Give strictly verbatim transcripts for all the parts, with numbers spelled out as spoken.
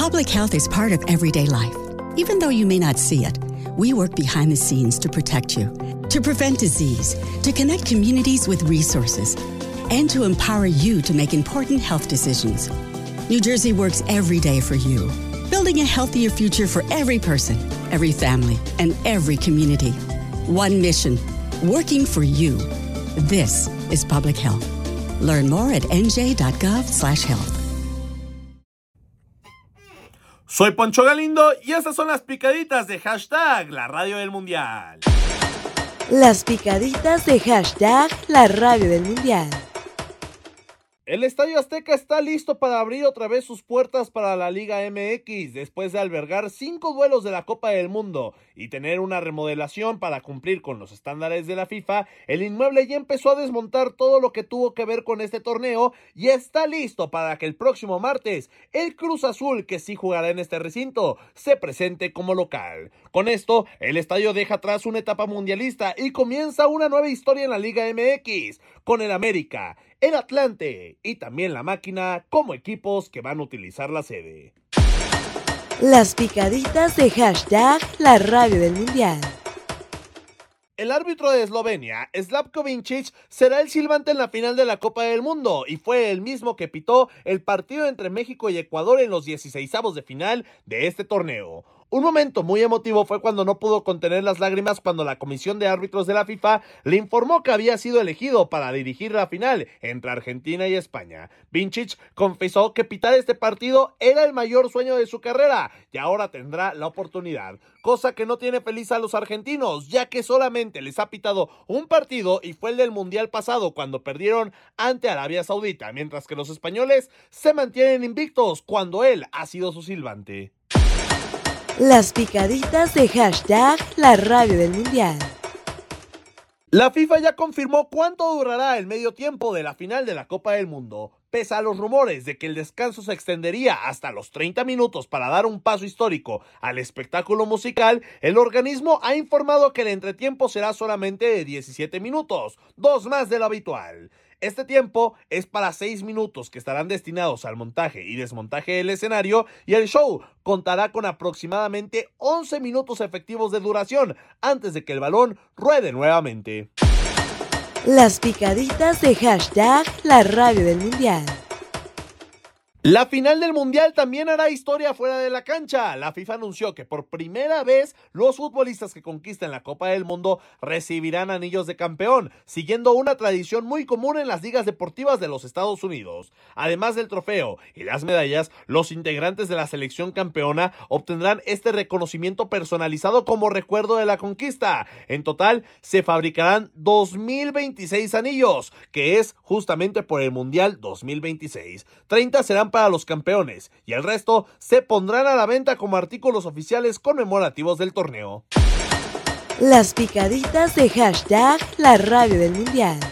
Public health is part of everyday life. Even though you may not see it, we work behind the scenes to protect you, to prevent disease, to connect communities with resources, and to empower you to make important health decisions. New Jersey works every day for you, building a healthier future for every person, every family, and every community. One mission, working for you. This is public health. Learn more at n j dot gov slash health. Soy Poncho Galindo y estas son las picaditas de hashtag La Radio del Mundial. Las picaditas de hashtag La Radio del Mundial. El Estadio Azteca está listo para abrir otra vez sus puertas para la Liga M X después de albergar cinco duelos de la Copa del Mundo y tener una remodelación para cumplir con los estándares de la FIFA. El inmueble ya empezó a desmontar todo lo que tuvo que ver con este torneo y está listo para que el próximo martes el Cruz Azul, que sí jugará en este recinto, se presente como local. Con esto, el estadio deja atrás una etapa mundialista y comienza una nueva historia en la Liga M X con el América, el Atlante y también la Máquina como equipos que van a utilizar la sede. Las picaditas de hashtag La Radio del Mundial. El árbitro de Eslovenia, Slavko Vincic, será el silbante en la final de la Copa del Mundo y fue el mismo que pitó el partido entre México y Ecuador en los dieciseisavos de final de este torneo. Un momento muy emotivo fue cuando no pudo contener las lágrimas cuando la comisión de árbitros de la FIFA le informó que había sido elegido para dirigir la final entre Argentina y España. Vincic confesó que pitar este partido era el mayor sueño de su carrera y ahora tendrá la oportunidad, cosa que no tiene feliz a los argentinos, ya que solamente les ha pitado un partido y fue el del Mundial pasado cuando perdieron ante Arabia Saudita, mientras que los españoles se mantienen invictos cuando él ha sido su silbante. Las picaditas de hashtag La Radio del Mundial. La FIFA ya confirmó cuánto durará el medio tiempo de la final de la Copa del Mundo. Pese a los rumores de que el descanso se extendería hasta los treinta minutos para dar un paso histórico al espectáculo musical, el organismo ha informado que el entretiempo será solamente de diecisiete minutos, dos más de lo habitual. Este tiempo es para seis minutos que estarán destinados al montaje y desmontaje del escenario y el show contará con aproximadamente once minutos efectivos de duración antes de que el balón ruede nuevamente. Las picaditas de hashtag La Radio del Mundial. La final del Mundial también hará historia fuera de la cancha. La FIFA anunció que por primera vez los futbolistas que conquisten la Copa del Mundo recibirán anillos de campeón, siguiendo una tradición muy común en las ligas deportivas de los Estados Unidos. Además del trofeo y las medallas, los integrantes de la selección campeona obtendrán este reconocimiento personalizado como recuerdo de la conquista. En total, se fabricarán dos mil veintiséis anillos, que es justamente por el Mundial dos mil veintiséis. treinta serán para los campeones y el resto se pondrán a la venta como artículos oficiales conmemorativos del torneo. Las picaditas de hashtag La Radio del Mundial.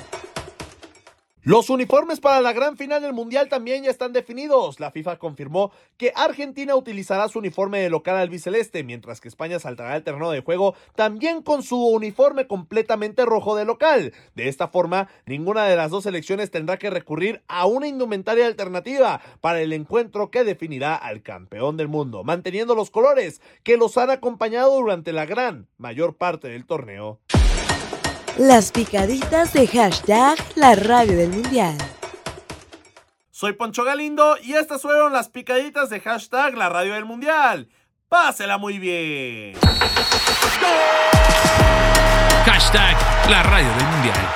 Los uniformes para la gran final del Mundial también ya están definidos. La FIFA confirmó que Argentina utilizará su uniforme de local albiceleste, mientras que España saltará al terreno de juego también con su uniforme completamente rojo de local. De esta forma, ninguna de las dos selecciones tendrá que recurrir a una indumentaria alternativa para el encuentro que definirá al campeón del mundo, manteniendo los colores que los han acompañado durante la gran mayor parte del torneo. Las picaditas de hashtag La Radio del Mundial. Soy Poncho Galindo y estas fueron las picaditas de hashtag La Radio del Mundial. Pásela muy bien. Hashtag La Radio del Mundial.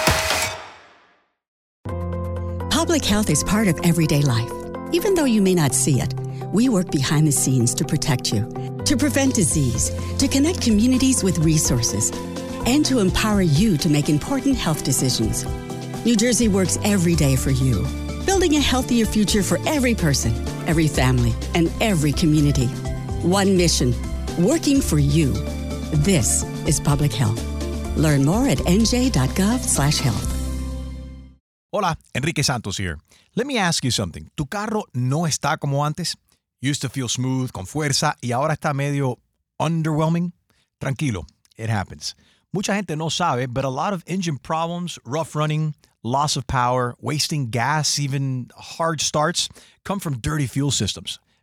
Public health is part of everyday life. Even though you may not see it, we work behind the scenes to protect you, to prevent disease, to connect communities with resources, and to empower you to make important health decisions. New Jersey works every day for you, building a healthier future for every person, every family, and every community. One mission, working for you. This is public health. Learn more at n j dot gov slash health. Hola, Enrique Santos here. Let me ask you something. ¿Tu carro no está como antes? Used to feel smooth, con fuerza, y ahora está medio underwhelming? Tranquilo, it happens. Mucha gente no sabe, but a lot of engine problems, rough running, loss of power, wasting gas, even hard starts, come from dirty fuel systems.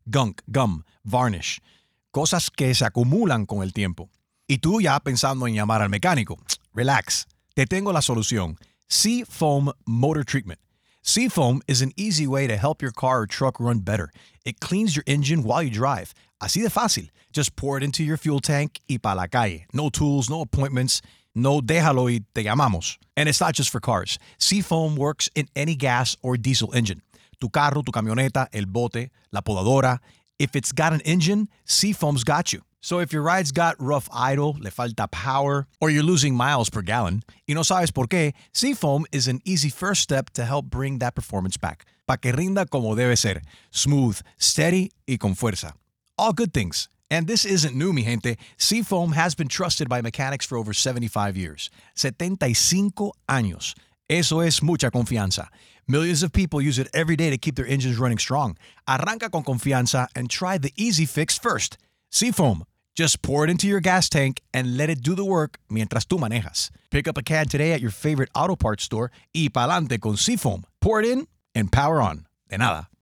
gunk, gum, varnish. Cosas que se acumulan con el tiempo. Y tú ya pensando en llamar al mecánico. Relax. Te tengo la solución. Seafoam Motor Treatment. Seafoam is an easy way to help your car or truck run better. It cleans your engine while you drive. Así de fácil. Just pour it into your fuel tank y pa la calle. No tools, no appointments. No déjalo y te llamamos. And it's not just for cars. Seafoam works in any gas or diesel engine. Tu carro, tu camioneta, el bote, la podadora. If it's got an engine, Seafoam's got you. So if your ride's got rough idle, le falta power, or you're losing miles per gallon, y no sabes por qué, Seafoam is an easy first step to help bring that performance back. Pa que rinda como debe ser. Smooth, steady, y con fuerza. All good things. And this isn't new, mi gente. Seafoam has been trusted by mechanics for over seventy-five years. setenta y cinco años. Eso es mucha confianza. Millions of people use it every day to keep their engines running strong. Arranca con confianza and try the easy fix first. Seafoam. Just pour it into your gas tank and let it do the work mientras tú manejas. Pick up a can today at your favorite auto parts store y pa'lante con Seafoam. Pour it in and power on. De nada.